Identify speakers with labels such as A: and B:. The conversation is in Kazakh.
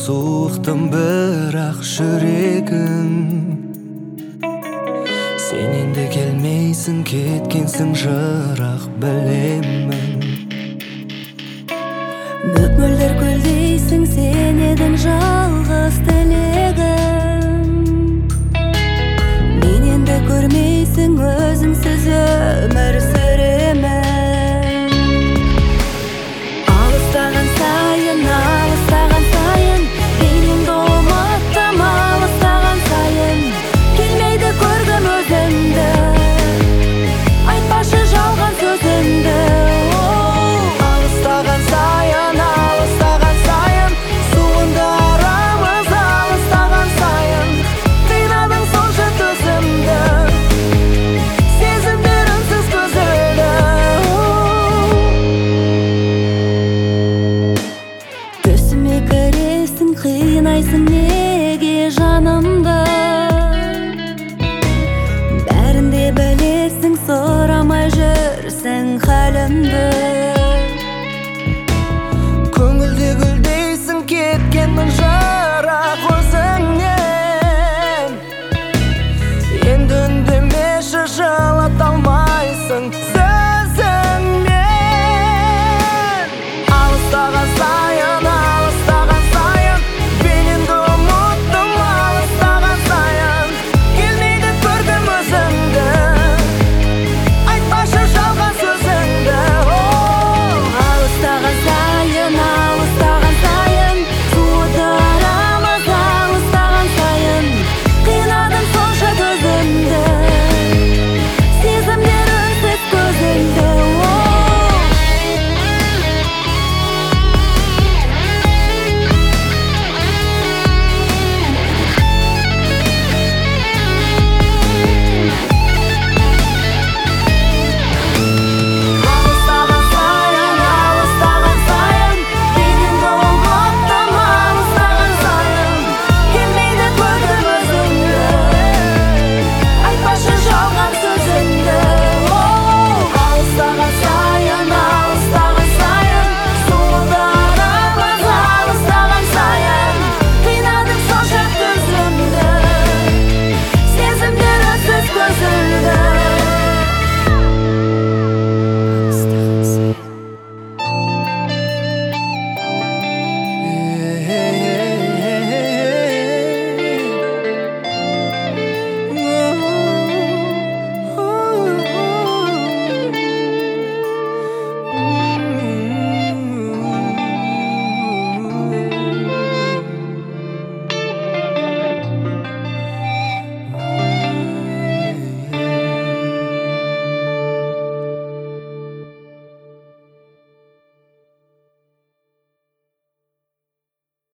A: суықтым бірақ жүрегім. Сен енді келмейсің, кеткенсің жырақ, білемін.
B: Мөп-мөлдір көлдейсің, сен едің жалғыз тілегім. Мен енді көрмейсің, өзіңсіз өмір сүремін. Алыстаған сайын, денеңді ұмыттым. Алыстаған сайын, келмейді көргім өзіңді. Айтпашы жалған сөзіңді.
A: Алыстаған сайын, суынды арамыз. Алыстаған сайын, қинадың сонша төзімді. Сезімдер үнсіз көзілді.
B: Түсіме кіресің, қинайсың неге жанымды.